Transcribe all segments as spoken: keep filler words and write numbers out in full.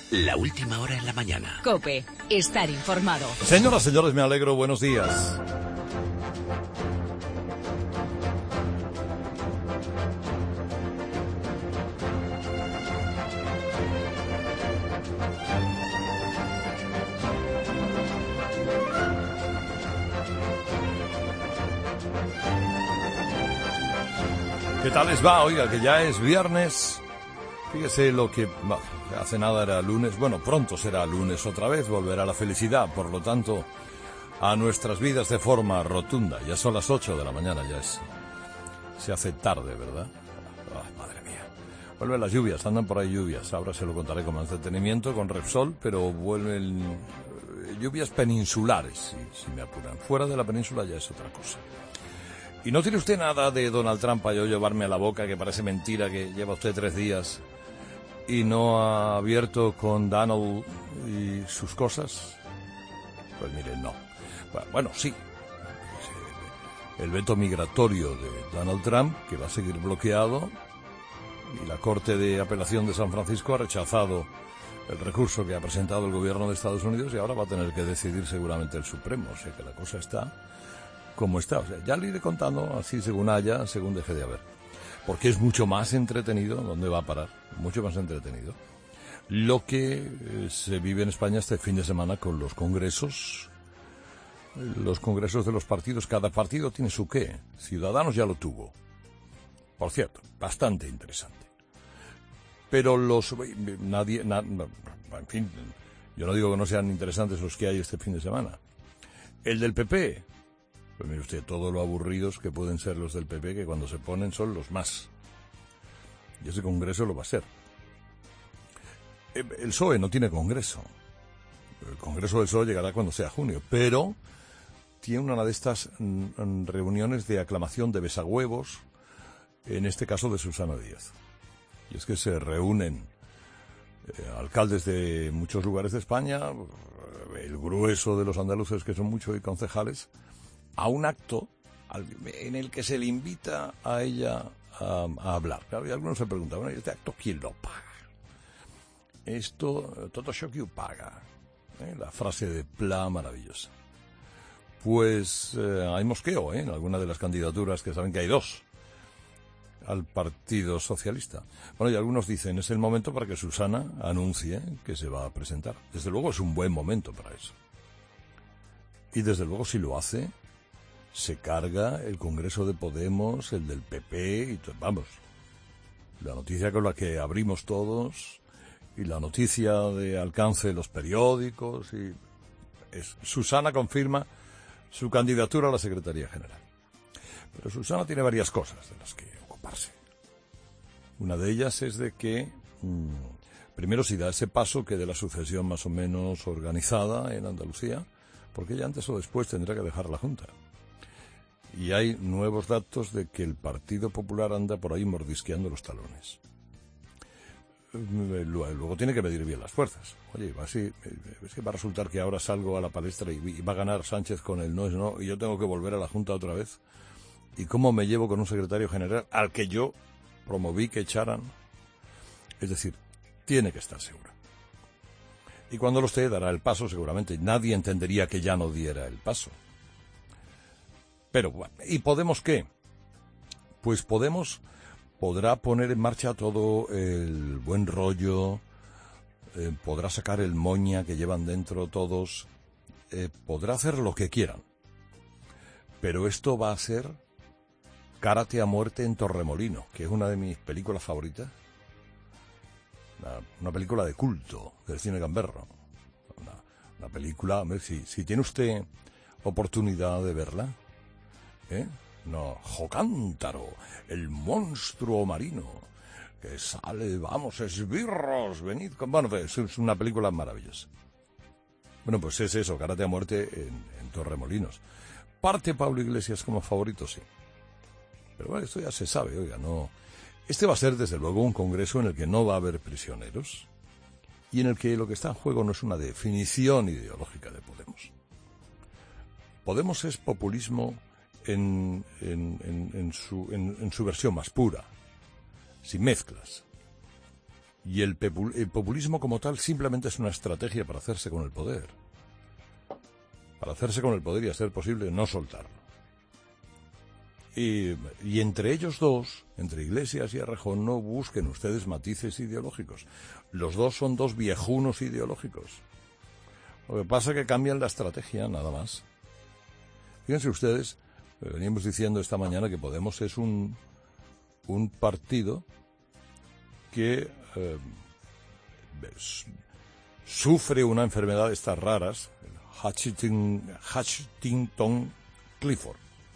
La última hora en la mañana. COPE. Estar informado. Señoras, señores, me alegro. Buenos días. ¿Qué tal les va? Oiga, que ya es viernes. Fíjese lo que... Bueno, hace nada era lunes. Bueno, pronto será lunes otra vez. Volverá la felicidad, por lo tanto, a nuestras vidas de forma rotunda. Ya son las ocho de la mañana, ya es... Se hace tarde, ¿verdad? Oh, madre mía. Vuelven las lluvias, andan por ahí lluvias. Ahora se lo contaré con más detenimiento, con Repsol, pero vuelven lluvias peninsulares, si, si me apuran. Fuera de la península ya es otra cosa. Y no tiene usted nada de Donald Trump para yo llevarme a la boca, que parece mentira, que lleva usted tres días y no ha abierto con Donald y sus cosas. Pues mire, no. Bueno, sí. El veto migratorio de Donald Trump, que va a seguir bloqueado, y la Corte de Apelación de San Francisco ha rechazado el recurso que ha presentado el gobierno de Estados Unidos y ahora va a tener que decidir seguramente el Supremo. O sea que la cosa está como está. O sea, ya le iré contando así según haya, según deje de haber. Porque es mucho más entretenido, ¿dónde va a parar? Mucho más entretenido lo que eh, se vive en España este fin de semana con los congresos, los congresos de los partidos. Cada partido tiene su qué. Ciudadanos ya lo tuvo. Por cierto, bastante interesante. Pero los... nadie... Na, en fin, yo no digo que no sean interesantes los que hay este fin de semana. El del P P... Pues mire usted, todo lo aburridos que pueden ser los del P P, que cuando se ponen son los más. Y ese congreso lo va a ser. El P S O E no tiene congreso. El congreso del P S O E llegará cuando sea junio, pero tiene una de estas mm, reuniones de aclamación de besagüevos, en este caso de Susana Díaz. Y es que se reúnen eh, alcaldes de muchos lugares de España, el grueso de los andaluces, que son muchos, y concejales, a un acto en el que se le invita a ella a, a hablar. Claro, y algunos se preguntan, bueno, ¿y este acto quién lo paga? Esto, todo això qui ho paga. ¿Eh? La frase de Pla maravillosa. Pues eh, hay mosqueo ¿eh? en alguna de las candidaturas, que saben que hay dos al Partido Socialista. Bueno, y algunos dicen, es el momento para que Susana anuncie que se va a presentar. Desde luego es un buen momento para eso. Y desde luego si lo hace, se carga el Congreso de Podemos, el del P P, y todo, vamos, la noticia con la que abrimos todos, y la noticia de alcance de los periódicos, y es, Susana confirma su candidatura a la Secretaría General. Pero Susana tiene varias cosas de las que ocuparse. Una de ellas es de que, mmm, primero, si da ese paso, que de la sucesión más o menos organizada en Andalucía, porque ella antes o después tendrá que dejar la Junta. Y hay nuevos datos de que el Partido Popular anda por ahí mordisqueando los talones. Luego tiene que medir bien las fuerzas. Oye, va así, es que va a resultar que ahora salgo a la palestra y va a ganar Sánchez con el no es no, y yo tengo que volver a la Junta otra vez. ¿Y cómo me llevo con un secretario general al que yo promoví que echaran? Es decir, tiene que estar segura. Y cuando lo esté, dará el paso seguramente. Nadie entendería que ya no diera el paso. Pero bueno, ¿y Podemos qué? Pues Podemos podrá poner en marcha todo el buen rollo, eh, podrá sacar el moña que llevan dentro todos, eh, podrá hacer lo que quieran. Pero esto va a ser Karate a muerte en Torremolino, que es una de mis películas favoritas. Una, una película de culto del cine gamberro. Una, una película, si, si tiene usted oportunidad de verla, ¿eh? No, Jocántaro, el monstruo marino, que sale, vamos, esbirros, venid con... Bueno, es, es una película maravillosa. Bueno, pues es eso, Karate a muerte en, en Torremolinos. Parte Pablo Iglesias como favorito, sí. Pero bueno, esto ya se sabe, oiga, no... Este va a ser, desde luego, un congreso en el que no va a haber prisioneros y en el que lo que está en juego no es una definición ideológica de Podemos. Podemos es populismo en, en, en, en, su, en, en su versión más pura, sin mezclas. Y el, pepul- el populismo como tal simplemente es una estrategia para hacerse con el poder. Para hacerse con el poder y a ser posible no soltarlo. Y, y entre ellos dos, entre Iglesias y Errejón, no busquen ustedes matices ideológicos. Los dos son dos viejunos ideológicos. Lo que pasa es que cambian la estrategia, nada más. Fíjense ustedes, veníamos diciendo esta mañana que Podemos es un, un partido que eh, sufre una enfermedad de estas raras, el Huntington-Clifford.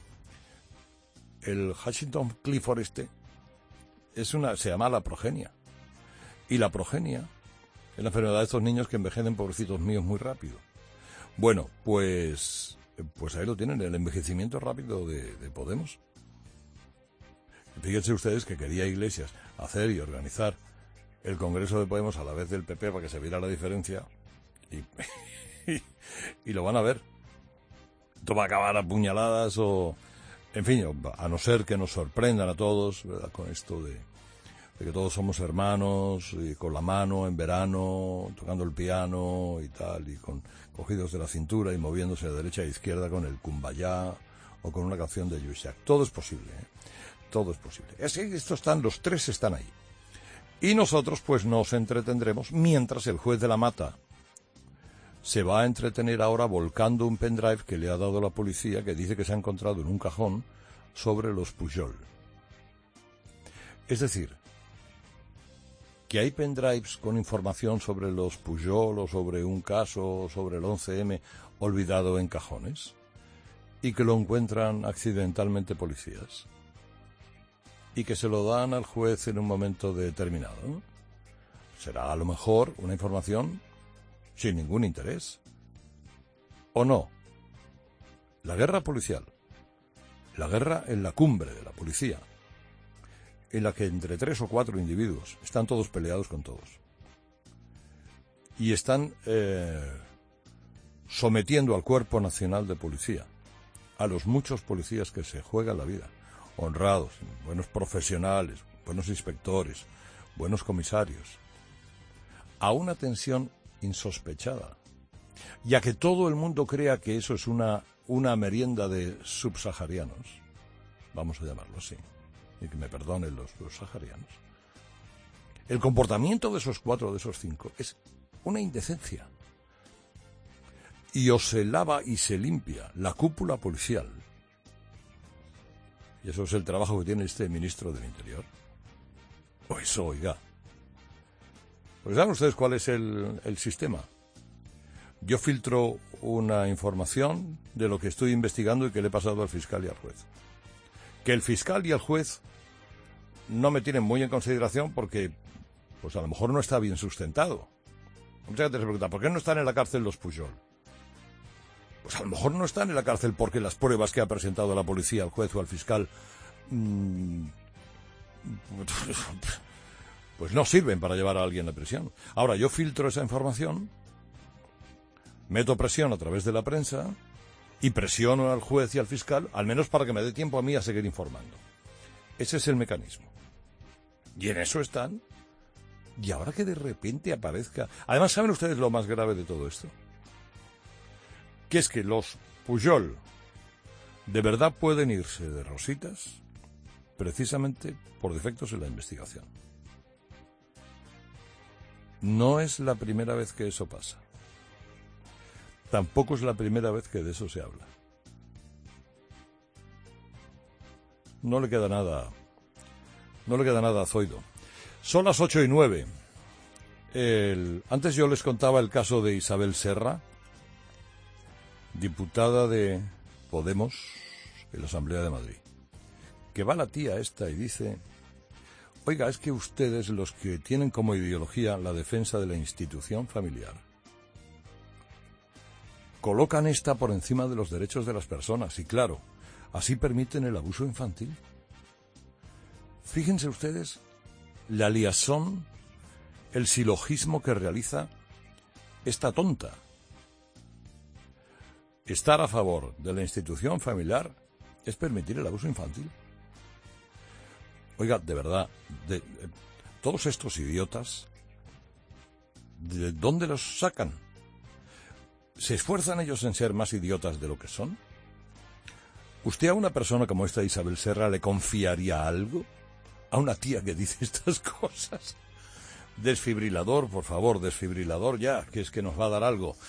El Huntington-Clifford este es una, se llama la progenia. Y la progenia es la enfermedad de estos niños que envejecen, pobrecitos míos, muy rápido. Bueno, pues, pues ahí lo tienen, el envejecimiento rápido de, de Podemos. Fíjense ustedes que quería Iglesias hacer y organizar el Congreso de Podemos a la vez del P P para que se viera la diferencia y, y, y lo van a ver. Esto va a acabar a puñaladas o... En fin, a no ser que nos sorprendan a todos, ¿verdad?, con esto de, de que todos somos hermanos, y con la mano en verano, tocando el piano y tal, y con cogidos de la cintura y moviéndose de derecha a izquierda con el Kumbaya o con una canción de Yushak. Todo es posible, ¿eh? Todo es posible. Es, estos están, los tres están ahí. Y nosotros, pues, nos entretendremos mientras el juez de la Mata se va a entretener ahora volcando un pendrive que le ha dado la policía, que dice que se ha encontrado en un cajón sobre los Pujol. Es decir, que hay pendrives con información sobre los Pujol o sobre un caso, sobre el once eme, olvidado en cajones, y que lo encuentran accidentalmente policías, y que se lo dan al juez en un momento determinado. Será a lo mejor una información sin ningún interés. ¿O no? La guerra policial, la guerra en la cumbre de la policía, en la que entre tres o cuatro individuos están todos peleados con todos y están eh, sometiendo al Cuerpo Nacional de Policía, a los muchos policías que se juegan la vida, honrados, buenos profesionales, buenos inspectores, buenos comisarios, a una tensión insospechada, ya que todo el mundo crea que eso es una, una merienda de subsaharianos, vamos a llamarlo así, y que me perdonen los, los saharianos. El comportamiento de esos cuatro, de esos cinco, es una indecencia. Y o se lava y se limpia la cúpula policial, y eso es el trabajo que tiene este ministro del Interior, o eso, oiga. Pues ¿saben ustedes cuál es el, el sistema? Yo filtro una información de lo que estoy investigando y que le he pasado al fiscal y al juez. Que el fiscal y el juez no me tienen muy en consideración porque, pues a lo mejor no está bien sustentado. Mucha gente se pregunta, ¿por qué no están en la cárcel los Pujol? Pues a lo mejor no están en la cárcel porque las pruebas que ha presentado la policía al juez o al fiscal mmm, pues no sirven para llevar a alguien a prisión. Ahora, yo filtro esa información, meto presión a través de la prensa y presiono al juez y al fiscal, al menos para que me dé tiempo a mí a seguir informando. Ese es el mecanismo. Y en eso están. Y ahora que de repente aparezca... Además, ¿saben ustedes lo más grave de todo esto? Que es que los Pujol de verdad pueden irse de rositas precisamente por defectos en la investigación. No es la primera vez que eso pasa. Tampoco es la primera vez que de eso se habla. No le queda nada, no le queda nada a Zoido. Son las ocho y nueve. El, antes yo les contaba el caso de Isabel Serra, diputada de Podemos en la Asamblea de Madrid, que va la tía esta y dice: oiga, es que ustedes, los que tienen como ideología la defensa de la institución familiar, colocan esta por encima de los derechos de las personas y, claro, así permiten el abuso infantil. Fíjense ustedes la liazón, el silogismo que realiza esta tonta. Estar a favor de la institución familiar es permitir el abuso infantil. Oiga, de verdad, de, de, todos estos idiotas ¿De dónde los sacan? ¿Se esfuerzan ellos en ser más idiotas de lo que son? ¿Usted a una persona como esta Isabel Serra le confiaría algo? ¿A una tía que dice estas cosas? Desfibrilador, por favor, desfibrilador ya, que es que nos va a dar algo.